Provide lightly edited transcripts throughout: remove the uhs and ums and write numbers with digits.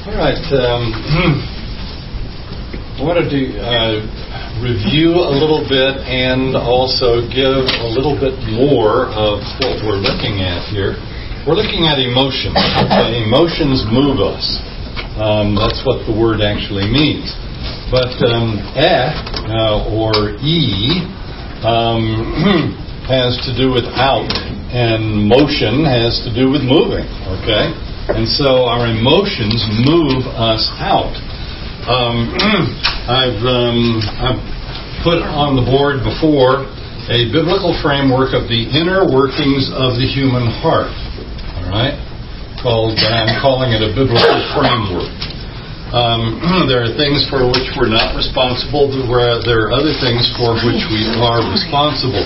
All right. I wanted to review a little bit and also give a little bit more of what we're looking at here. We're looking at emotions. Okay? Emotions move us. That's what the word actually means. But or E has to do with out, and motion has to do with moving. Okay? And so our emotions move us out. I've put on the board before a biblical framework of the inner workings of the human heart. All right, I'm calling it a biblical framework. There are things for which we're not responsible, where there are other things for which we are responsible.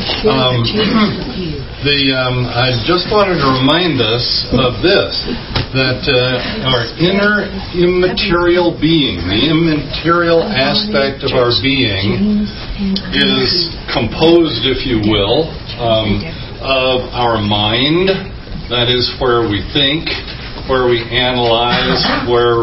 I just wanted to remind us of this, that our inner immaterial being, the immaterial aspect of our being, is composed, if you will, of our mind. That is where we think, where we analyze, where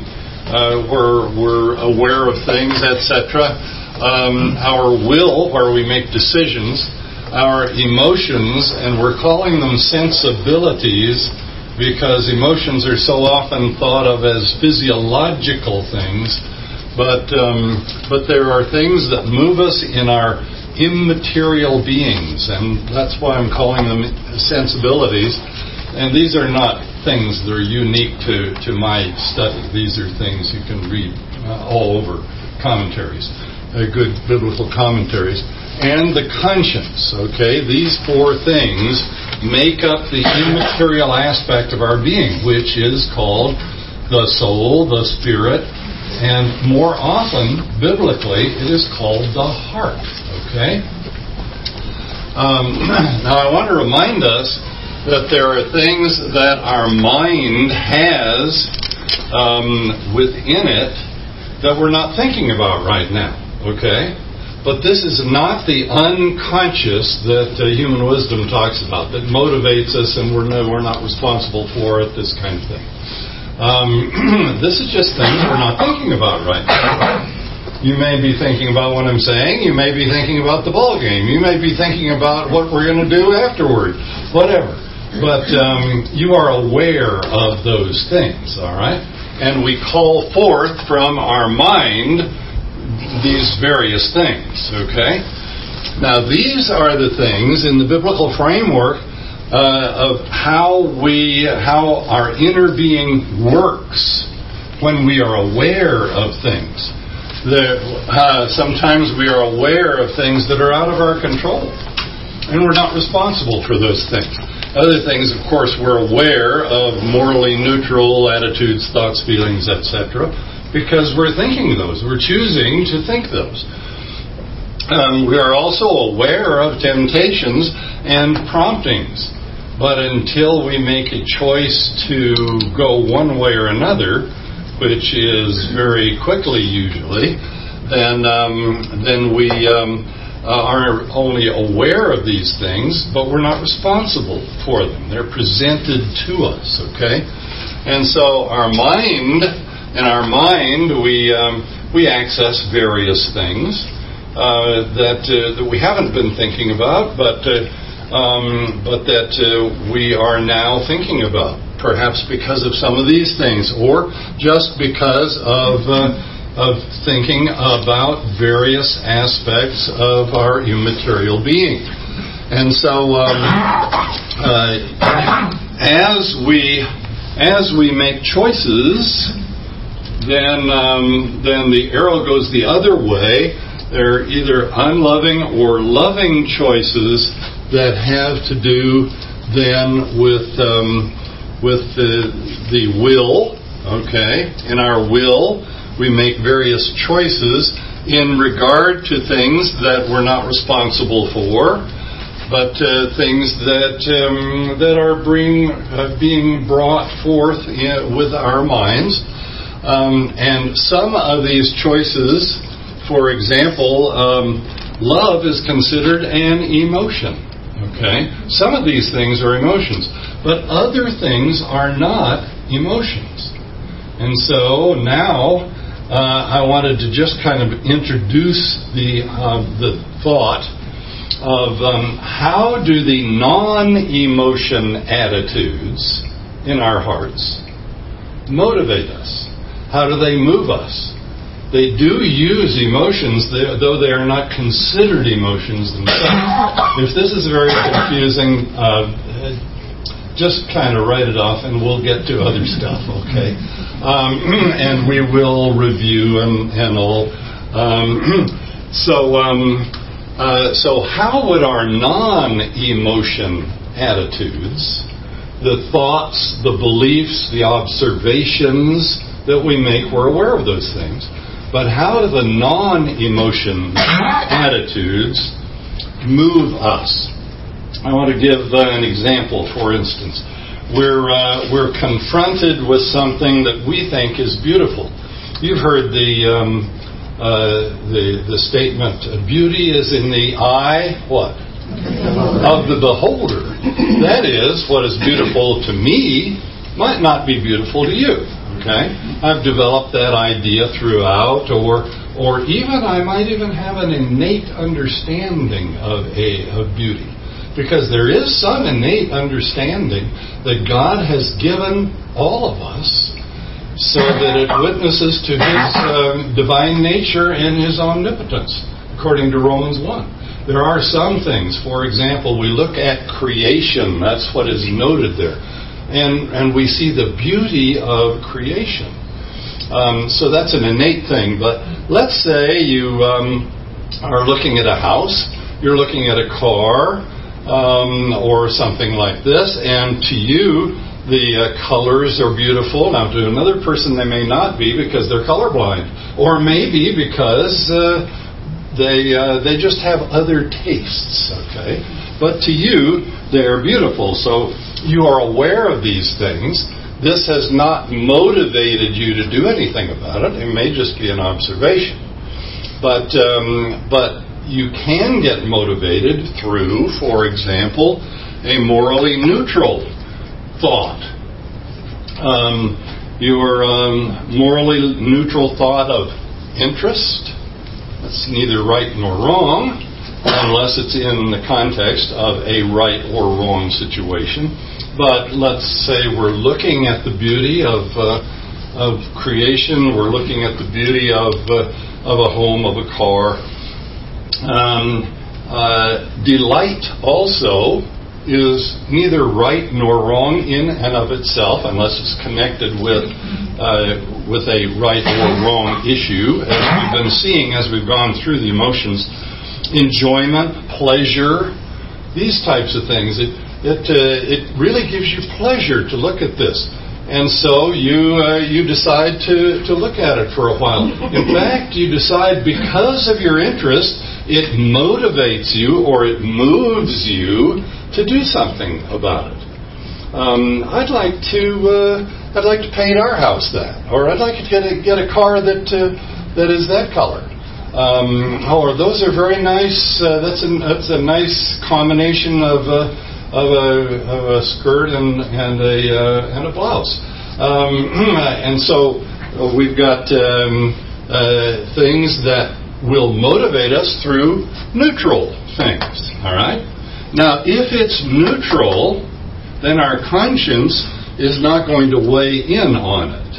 we're aware of things, etc. Our will, where we make decisions. Our emotions, and we're calling them sensibilities because emotions are so often thought of as physiological things, but there are things that move us in our immaterial beings, and that's why I'm calling them sensibilities. And these are not things that are unique to my study. These are things you can read all over commentaries, good biblical commentaries. And the conscience, okay? These four things make up the immaterial aspect of our being, which is called the soul, the spirit, and more often, biblically, it is called the heart, okay? Now, I want to remind us that there are things that our mind has within it that we're not thinking about right now, okay? But this is not the unconscious that human wisdom talks about, that motivates us and we're not responsible for it, this kind of thing. This is just things we're not thinking about right now. You may be thinking about what I'm saying. You may be thinking about the ball game. You may be thinking about what we're going to do afterward. Whatever. But you are aware of those things, all right? And we call forth from our mind these various things, okay? Now, these are the things in the biblical framework of how our inner being works when we are aware of things. Sometimes we are aware of things that are out of our control, and we're not responsible for those things. Other things, of course, we're aware of morally neutral attitudes, thoughts, feelings, etc., because we're thinking those. We're choosing to think those. We are also aware of temptations and promptings. But until we make a choice to go one way or another, which is very quickly usually, then we are only aware of these things, but we're not responsible for them. They're presented to us, okay? And so in our mind, we access various things that we haven't been thinking about, but that we are now thinking about, perhaps because of some of these things, or just because of thinking about various aspects of our immaterial being. And so, as we make choices, then the arrow goes the other way. They're either unloving or loving choices that have to do then with the will. Okay, in our will, we make various choices in regard to things that we're not responsible for, but things that are being brought forth with our minds. And some of these choices, for example, love is considered an emotion. Okay? Some of these things are emotions, but other things are not emotions. And so now I wanted to just kind of introduce the thought of how do the non-emotion attitudes in our hearts motivate us? How do they move us? They do use emotions, though they are not considered emotions themselves. If this is very confusing, just kind of write it off and we'll get to other stuff, okay? And we will review and all. So how would our non-emotion attitudes, the thoughts, the beliefs, the observations that we make, we're aware of those things, but how do the non-emotion attitudes move us? I want to give an example. For instance, we're confronted with something that we think is beautiful. You've heard the statement, beauty is in the eye, what? Of the beholder. That is, what is beautiful to me might not be beautiful to you. Okay? I've developed that idea throughout, or even I might even have an innate understanding of beauty. Because there is some innate understanding that God has given all of us so that it witnesses to His divine nature and His omnipotence, according to Romans 1. There are some things, for example, we look at creation, that's what is noted there, and we see the beauty of creation. So that's an innate thing, but let's say you are looking at a house, you're looking at a car, or something like this, and to you the colors are beautiful. Now to another person they may not be because they're colorblind, or maybe because they just have other tastes. Okay, but to you they are beautiful. So you are aware of these things. This has not motivated you to do anything about it. It may just be an observation, but you can get motivated through, for example, a morally neutral thought. Your morally neutral thought of interest, that's neither right nor wrong, unless it's in the context of a right or wrong situation. But let's say we're looking at the beauty of creation, we're looking at the beauty of a home, of a car. Delight also is neither right nor wrong in and of itself, unless it's connected with a right or wrong issue, as we've been seeing as we've gone through the emotions. Enjoyment, pleasure, these types of things. It really gives you pleasure to look at this. And so you decide to look at it for a while. In fact, you decide because of your interest, it motivates you or it moves you to do something about it. I'd like to paint our house that, or I'd like to get a car that is that color. Or those are very nice. That's a nice combination of a skirt and a blouse. And so we've got things that will motivate us through neutral things. All right? Now, if it's neutral, then our conscience is not going to weigh in on it.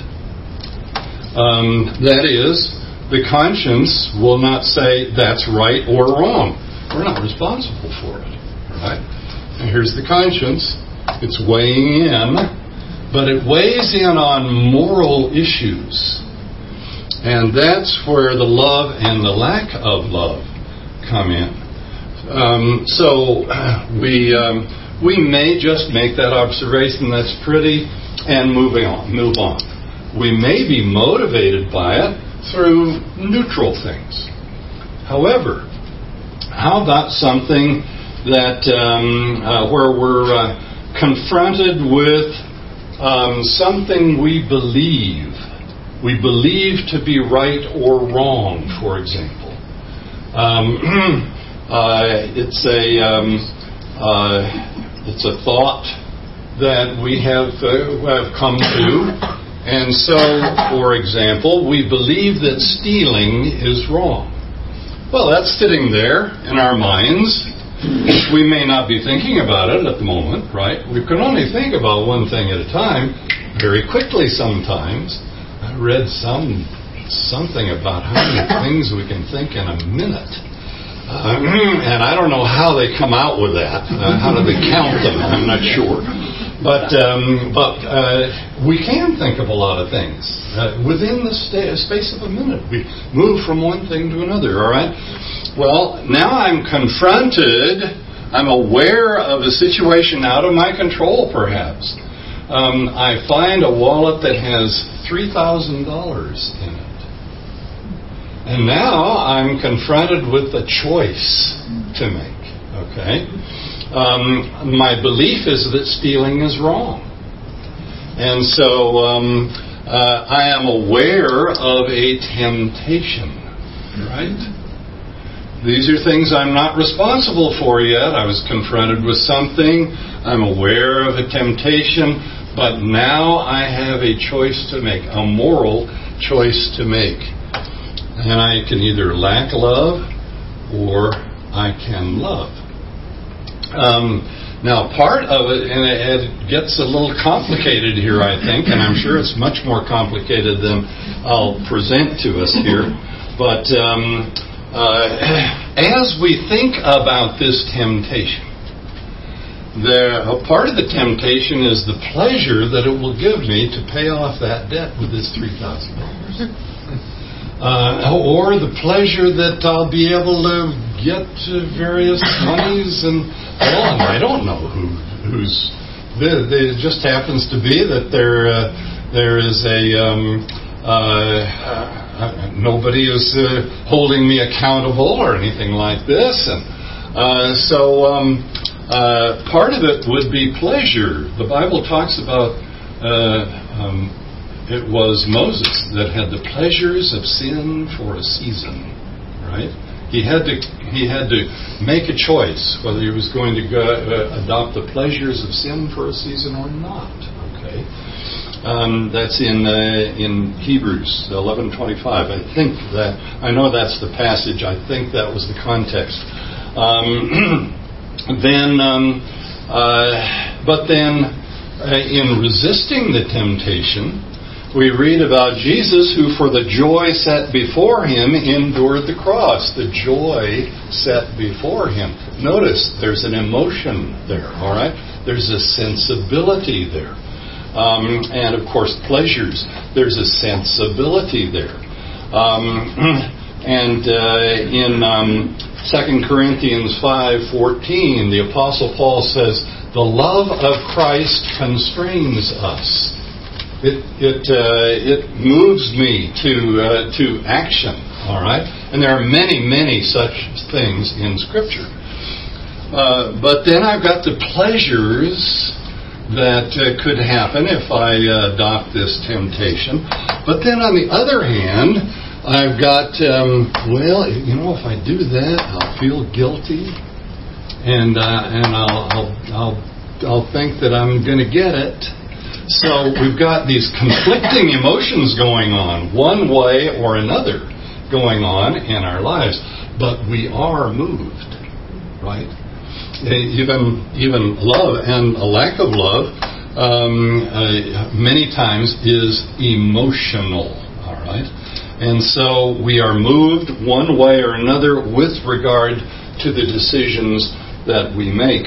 That is, the conscience will not say that's right or wrong. We're not responsible for it. All right? And here's the conscience. It's weighing in, but it weighs in on moral issues. And that's where the love and the lack of love come in. So we may just make that observation, that's pretty, and move on. We may be motivated by it through neutral things. However, how about something that where we're confronted with something we believe to be right or wrong, for example. It's a thought that we have come to, And so, for example, we believe that stealing is wrong. Well, that's sitting there in our minds. We may not be thinking about it at the moment, right? We can only think about one thing at a time, very quickly sometimes. I read something about how many things we can think in a minute. And I don't know how they come out with that. How do they count them? I'm not sure. But we can think of a lot of things. Within the space of a minute, we move from one thing to another, all right? Well, now I'm confronted. I'm aware of a situation out of my control, perhaps. I find a wallet that has $3,000 in it. And now I'm confronted with a choice to make, okay? My belief is that stealing is wrong. And so I am aware of a temptation, right? These are things I'm not responsible for yet. I was confronted with something. I'm aware of a temptation. But now I have a choice to make, a moral choice to make. And I can either lack love or I can love. Now, part of it, and it gets a little complicated here, I think, and I'm sure it's much more complicated than I'll present to us here. But as we think about this temptation, a part of the temptation is the pleasure that it will give me to pay off that debt with this $3,000. Or the pleasure that I'll be able to get various monies and on. I don't know who's. It just happens to be that there is nobody is holding me accountable or anything like this, and so part of it would be pleasure. The Bible talks about. It was Moses that had the pleasures of sin for a season, right? He had to make a choice whether he was going to adopt the pleasures of sin for a season or not. Okay, that's in Hebrews 11:25. I know that's the passage. I think that was the context. But then in resisting the temptation, we read about Jesus who for the joy set before him endured the cross. The joy set before him. Notice there's an emotion there, all right? There's a sensibility there. And of course pleasures. There's a sensibility there. In 2 Corinthians 5:14, the Apostle Paul says, "The love of Christ constrains us." It moves me to action, all right? And there are many such things in Scripture. But then I've got the pleasures that could happen if I adopt this temptation. But then on the other hand, I've got, if I do that, I'll feel guilty, and I'll think that I'm going to get it. So we've got these conflicting emotions going on, one way or another going on in our lives. But we are moved, right? Even love and a lack of love many times is emotional, all right? And so we are moved one way or another with regard to the decisions that we make.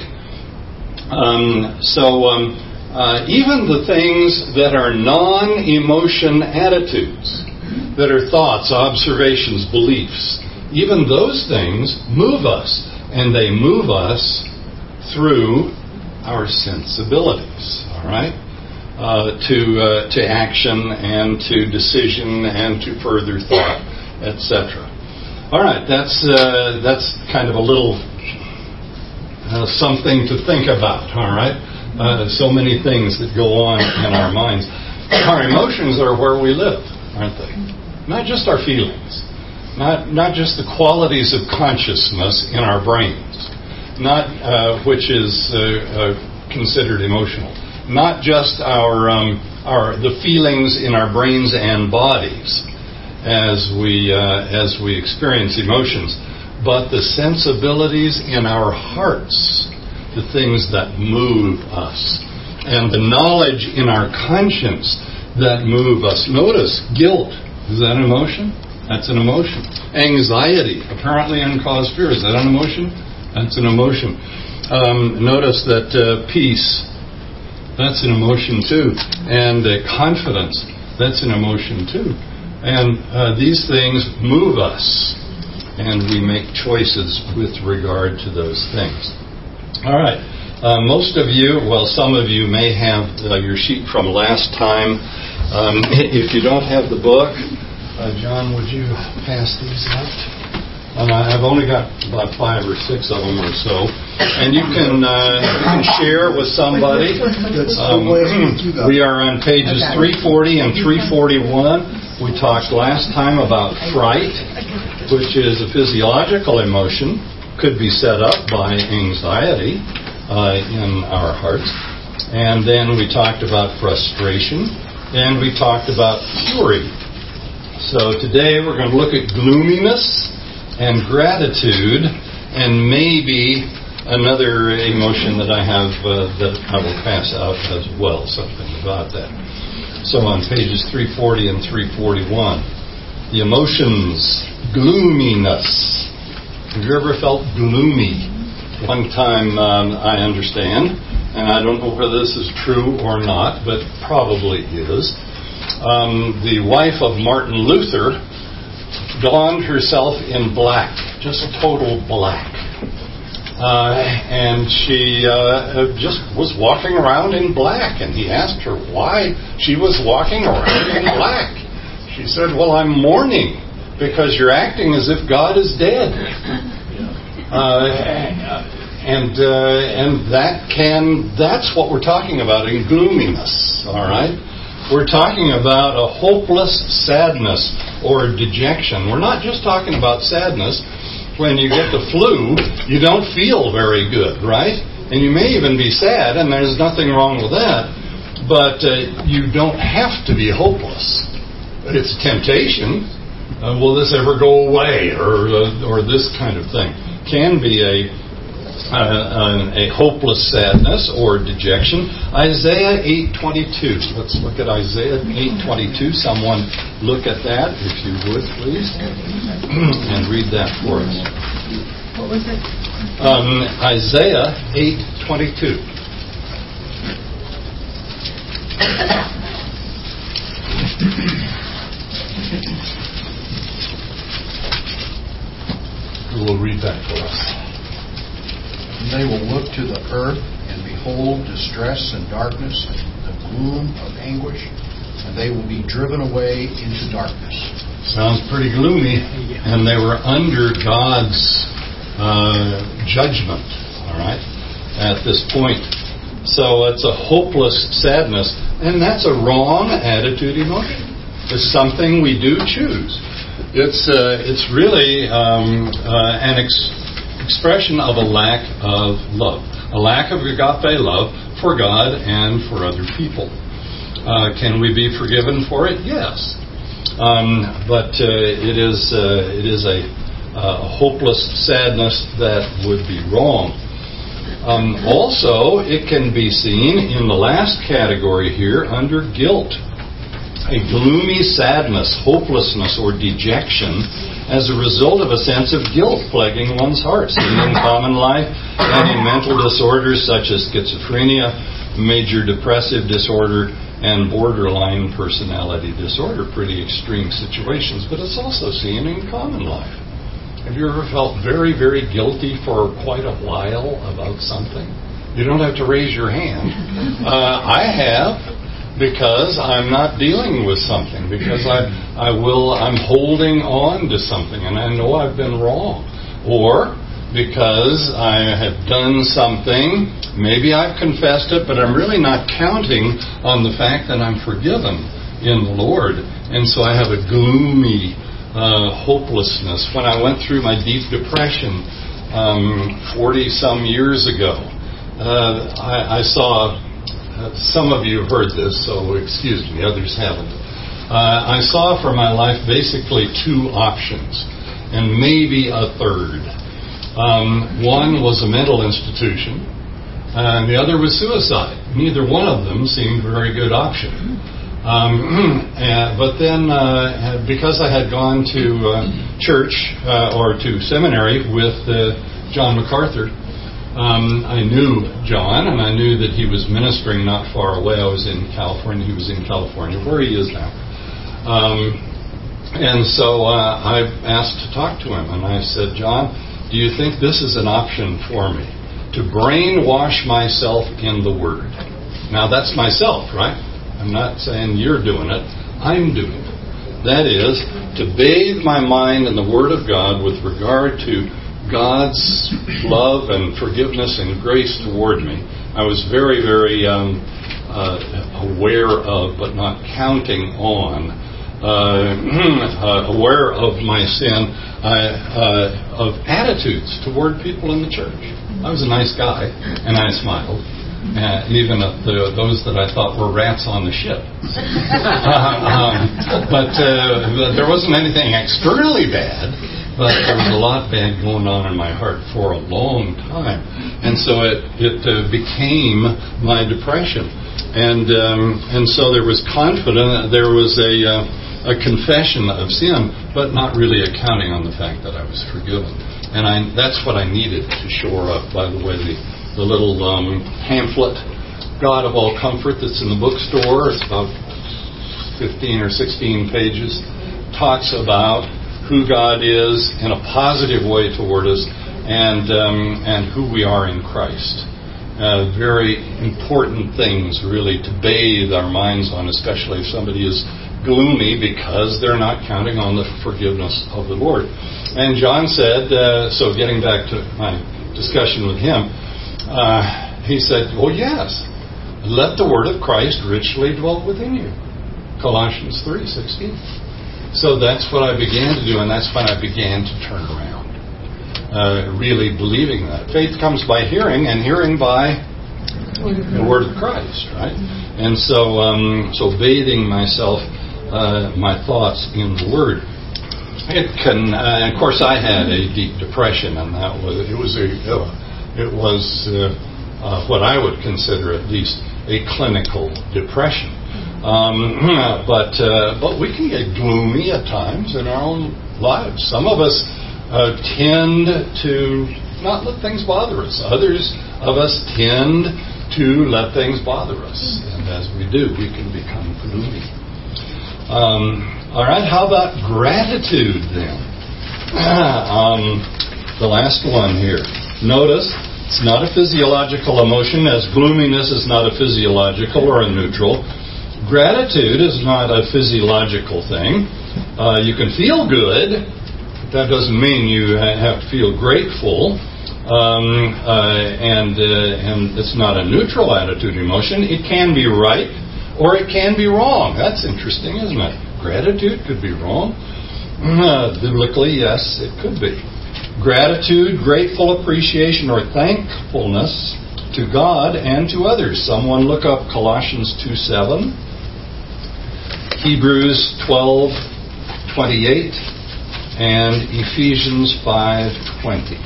Even the things that are non-emotion attitudes, that are thoughts, observations, beliefs, even those things move us. And they move us through our sensibilities, all right? To action and to decision and to further thought, etc. All right, that's kind of a little something to think about, all right? So many things that go on in our minds. Our emotions are where we live, aren't they? Not just our feelings. Not just the qualities of consciousness in our brains. Not which is considered emotional. Not just our the feelings in our brains and bodies as we experience emotions, but the sensibilities in our hearts, the things that move us, and the knowledge in our conscience that move us. Notice, guilt, is that an emotion? That's an emotion. Anxiety, apparently uncaused fear, is that an emotion? That's an emotion. Notice that peace, that's an emotion too. And confidence, that's an emotion too. And these things move us, and we make choices with regard to those things. All right. Most of you, well, some of you may have your sheet from last time. If you don't have the book, John, would you pass these out? I've only got about 5 or 6 of them or so, and you can share with somebody. We are on pages 340 and 341. We talked last time about fright, which is a physiological emotion, could be set up by anxiety in our hearts. And then we talked about frustration, and we talked about fury. So today we're going to look at gloominess and gratitude, and maybe another emotion that I have that I will pass out as well, something about that. So on pages 340 and 341, the emotions, gloominess. Have you ever felt gloomy? One time, I understand, and I don't know whether this is true or not, but probably is. The wife of Martin Luther donned herself in black, just total black. And she just was walking around in black, and he asked her why she was walking around in black. She said, well, I'm mourning because you're acting as if God is dead. And that's what we're talking about in gloominess, all right? We're talking about a hopeless sadness or dejection. We're not just talking about sadness. When you get the flu, you don't feel very good, right? And you may even be sad, and there's nothing wrong with that. But you don't have to be hopeless. It's a temptation. Will this ever go away? Or this kind of thing. Can be a hopeless sadness or dejection. Isaiah 8:22. Let's look at Isaiah 8:22. Someone look at that, if you would, please, and read that for us. What was it? Isaiah 8:22. Who will read that for us? They will look to the earth and behold distress and darkness and the gloom of anguish, and they will be driven away into darkness. Sounds pretty gloomy. And they were under God's judgment, all right, at this point. So it's a hopeless sadness, and that's a wrong attitude emotion. It's something we do choose. It's really an expression of a lack of love, a lack of agape love for God and for other people. Can we be forgiven for it? Yes, but it is a hopeless sadness that would be wrong. Also, it can be seen in the last category here under guilt. A gloomy sadness, hopelessness, or dejection as a result of a sense of guilt plaguing one's heart, seen in common life and in mental disorders such as schizophrenia, major depressive disorder, and borderline personality disorder. Pretty extreme situations, but it's also seen in common life. Have you ever felt very, very guilty for quite a while about something? You don't have to raise your hand. I have. Because I'm not dealing with something, because I'm holding on to something and I know I've been wrong. Or because I have done something, maybe I've confessed it, but I'm really not counting on the fact that I'm forgiven in the Lord. And so I have a gloomy hopelessness. When I went through my deep depression 40-some years ago, I saw some of you have heard this, so excuse me, others haven't. I saw for my life basically two options, and maybe a third. One was a mental institution, and the other was suicide. Neither one of them seemed a very good option. But then, because I had gone to church or to seminary with John MacArthur, I knew John, and I knew that he was ministering not far away. I was in California. He was in California, where he is now. And so I asked to talk to him, and I said, John, do you think this is an option for me? To brainwash myself in the Word. Now, that's myself, right? I'm not saying you're doing it. I'm doing it. That is, to bathe my mind in the Word of God with regard to God's love and forgiveness and grace toward me. I was very, very aware of, but not counting on, aware of my sin, of attitudes toward people in the church. I was a nice guy, and I smiled, even at those that I thought were rats on the ship. But there wasn't anything externally bad, but there was a lot bad going on in my heart for a long time. And so it became my depression. And so there was there was a confession of sin, but not really accounting on the fact that I was forgiven. And that's what I needed to shore up. By the way, the little pamphlet, God of All Comfort, that's in the bookstore, it's about 15 or 16 pages, talks about who God is in a positive way toward us, and who we are in Christ. Very important things, really, to bathe our minds on, especially if somebody is gloomy because they're not counting on the forgiveness of the Lord. And John said, so getting back to my discussion with him, he said, well, yes, let the word of Christ richly dwell within you. Colossians 3:16. So that's what I began to do, and that's when I began to turn around, really believing that. Faith comes by hearing, and hearing by the word of Christ, right? And so bathing myself, my thoughts in the Word. It can, of course, I had a deep depression, and it was what I would consider at least a clinical depression. But we can get gloomy at times in our own lives. Some of us tend to not let things bother us. Others of us tend to let things bother us, and as we do, we can become gloomy. All right, how about gratitude then? The last one here. Notice, it's not a physiological emotion, as gloominess is not a physiological or a neutral. Gratitude is not a physiological thing. You can feel good, but that doesn't mean you have to feel grateful. And it's not a neutral attitude emotion. It can be right, or it can be wrong. That's interesting, isn't it? Gratitude could be wrong. Biblically, yes, it could be. Gratitude, grateful appreciation, or thankfulness to God and to others. Someone look up Colossians 2:7, Hebrews 12:28, and Ephesians 5:20.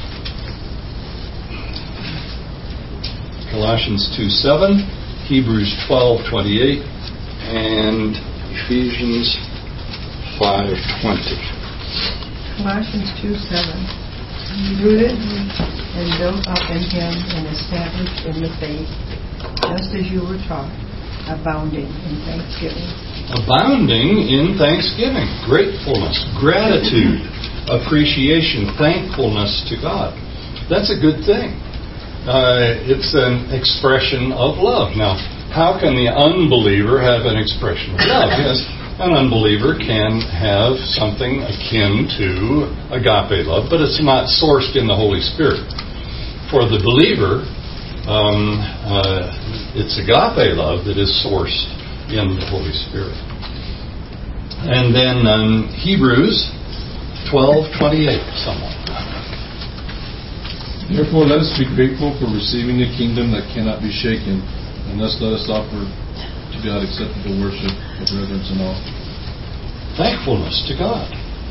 Colossians 2:7, Hebrews 12:28, and Ephesians 5:20. Colossians 2:7. Rooted and built up in Him and established in the faith, just as you were taught, abounding in thanksgiving. Abounding in thanksgiving, gratefulness, gratitude, appreciation, thankfulness to God. That's a good thing. It's an expression of love. Now, how can the unbeliever have an expression of love? Yes, an unbeliever can have something akin to agape love, but it's not sourced in the Holy Spirit. For the believer, it's agape love that is sourced in the Holy Spirit. And then Hebrews 12:28, someone. Therefore, let us be grateful for receiving the kingdom that cannot be shaken, And thus let us offer to God acceptable worship with reverence and awe. Thankfulness to God.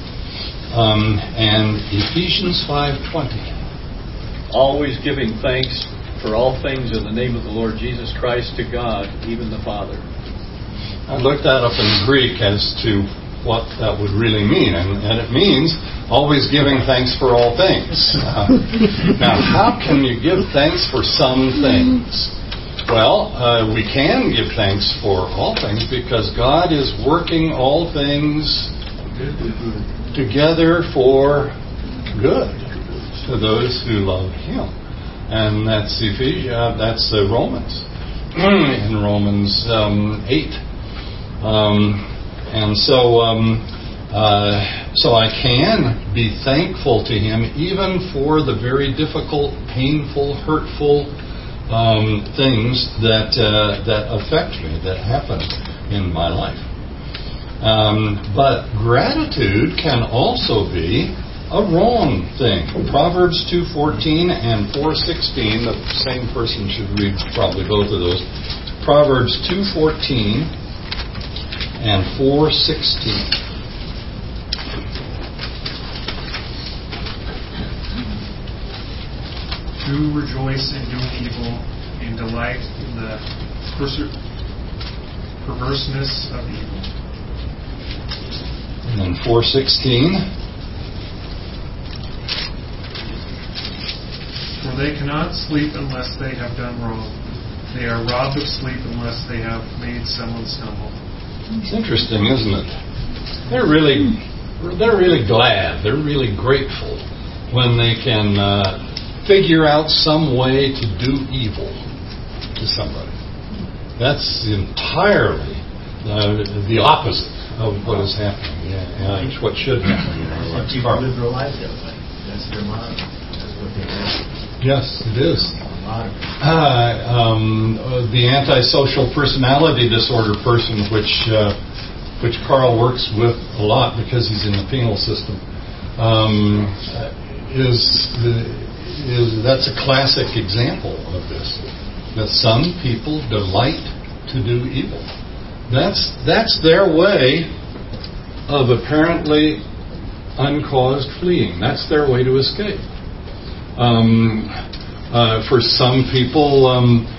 And Ephesians 5:20. Always giving thanks for all things in the name of the Lord Jesus Christ to God, even the Father. I looked that up in Greek as to what that would really mean, and it means always giving thanks for all things. Now, how can you give thanks for some things? Well, we can give thanks for all things because God is working all things together for good to those who love Him. And that's Romans. In Romans 8. And so I can be thankful to Him even for the very difficult, painful, hurtful things that affect me, that happen in my life. But gratitude can also be a wrong thing. Proverbs 2:14 and 4:16, the same person should read probably both of those. Proverbs 2:14 and 4:16. Do rejoice in doing evil and delight in the perverseness of evil. And then 4:16. For they cannot sleep unless they have done wrong. They are robbed of sleep unless they have made someone stumble. It's interesting, isn't it? They're really glad. They're really grateful when they can figure out some way to do evil to somebody. That's entirely the opposite of what is happening. It's what should happen. People live their life that way. That's their mind. That's what they do. Yes, it is. The antisocial personality disorder person, which Carl works with a lot because he's in the penal system, that's a classic example of this. That some people delight to do evil. That's their way of apparently uncaused fleeing. That's their way to escape. For some people,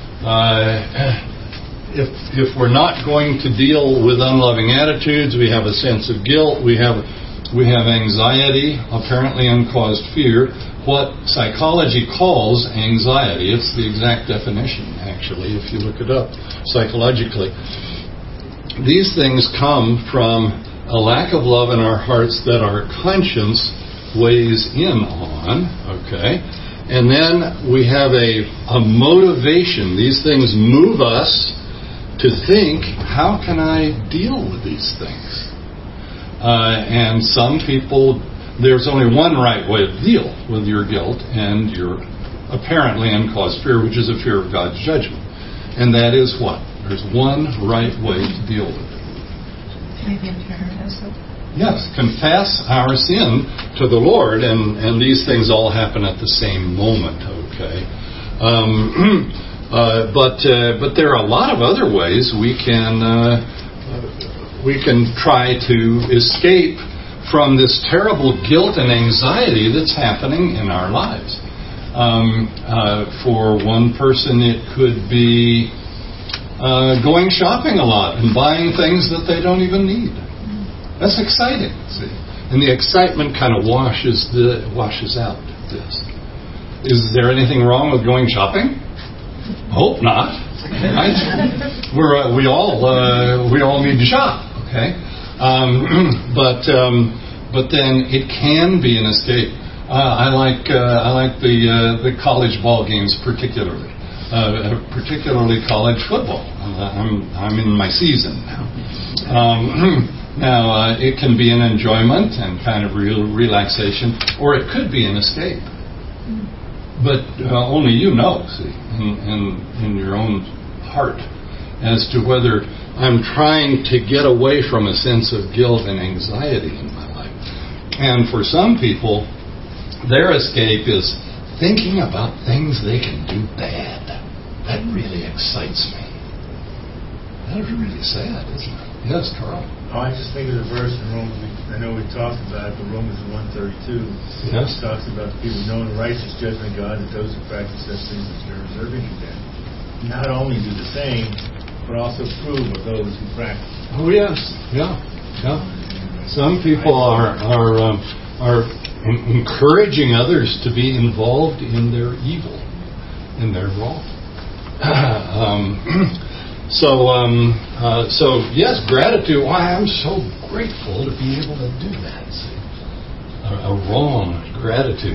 if we're not going to deal with unloving attitudes, we have a sense of guilt, we have anxiety, apparently uncaused fear, what psychology calls anxiety. It's the exact definition, actually, if you look it up psychologically. These things come from a lack of love in our hearts that our conscience weighs in on, okay? And then we have a motivation. These things move us to think, how can I deal with these things? And some people, there's only one right way to deal with your guilt and your apparently uncaused fear, which is a fear of God's judgment. And that is what? There's one right way to deal with it. Yes, confess our sin to the Lord, and these things all happen at the same moment, okay? But there are a lot of other ways we can try to escape from this terrible guilt and anxiety that's happening in our lives. For one person, it could be going shopping a lot and buying things that they don't even need. That's exciting, see? And the excitement kind of washes out this. Is there anything wrong with going shopping? Hope not. Right? We all need to shop, okay? But then it can be an escape. I like the college ball games particularly college football. I'm in my season now. Now, it can be an enjoyment and kind of relaxation, or it could be an escape. But only you know, see, in your own heart, as to whether I'm trying to get away from a sense of guilt and anxiety in my life. And for some people, their escape is thinking about things they can do bad. That really excites me. That is really sad, isn't it? Yes, Carl. Oh, I just think of the verse in Romans. I know we talked about it, but Romans 1:32. Yes. It talks about the people knowing the righteous judgment of God, that those who practice such things that they're reserving condemned. Not only do the same, but also prove of those who practice. Oh yes, yeah. Some people are encouraging others to be involved in their evil, in their wrong. So yes, gratitude. Why, I'm so grateful to be able to do that. See? A wrong gratitude.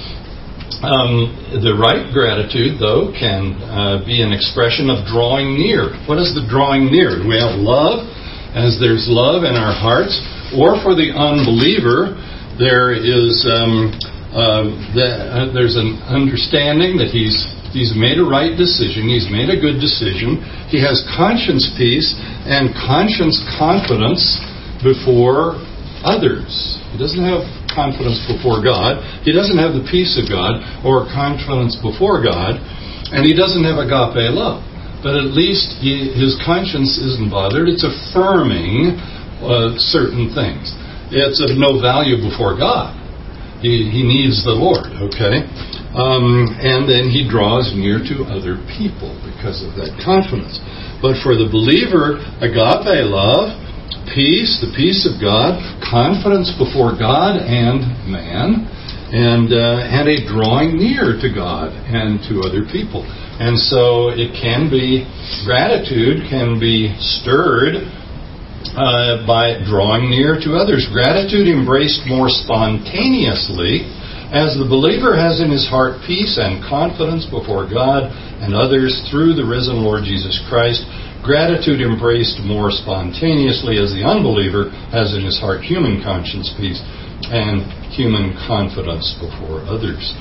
The right gratitude, though, can be an expression of drawing near. What is the drawing near? We have love, as there's love in our hearts, or for the unbeliever, there is there's an understanding that he's made a right decision, he's made a good decision, he has conscience peace and conscience confidence before others. He doesn't have confidence before God, he doesn't have the peace of God or confidence before God, and he doesn't have agape love. But at least his conscience isn't bothered. It's affirming certain things. It's of no value before God. He needs the Lord, okay? And then he draws near to other people because of that confidence. But for the believer, agape love, peace, the peace of God, confidence before God and man, and a drawing near to God and to other people. And so it can be, gratitude can be stirred by drawing near to others. Gratitude embraced more spontaneously as the believer has in his heart peace and confidence before God and others through the risen Lord Jesus Christ. Gratitude embraced more spontaneously as the unbeliever has in his heart human conscience peace and human confidence before others.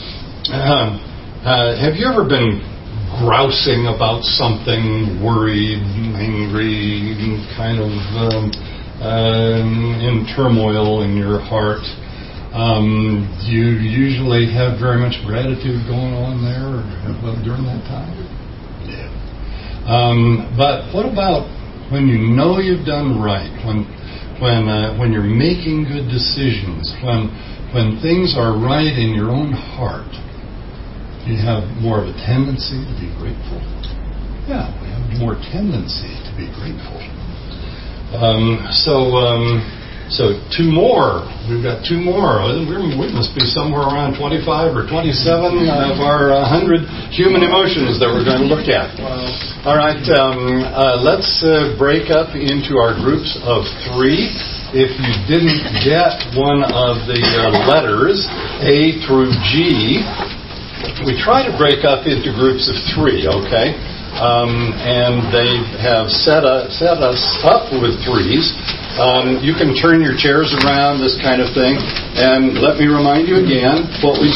Have you ever been grousing about something, worried, angry, kind of in turmoil in your heart? You usually have very much gratitude going on there during that time? Yeah. But what about when you know you've done right, when you're making good decisions, when things are right in your own heart? You have more of a tendency to be grateful. Yeah, we have more tendency to be grateful. So two more. We've got two more. We must be somewhere around 25 or 27 of our 100 human emotions that we're going to look at. All right, let's break up into our groups of three. If you didn't get one of the letters, A through G, we try to break up into groups of three, okay? And they have set us up with threes. You can turn your chairs around, this kind of thing. And let me remind you again what we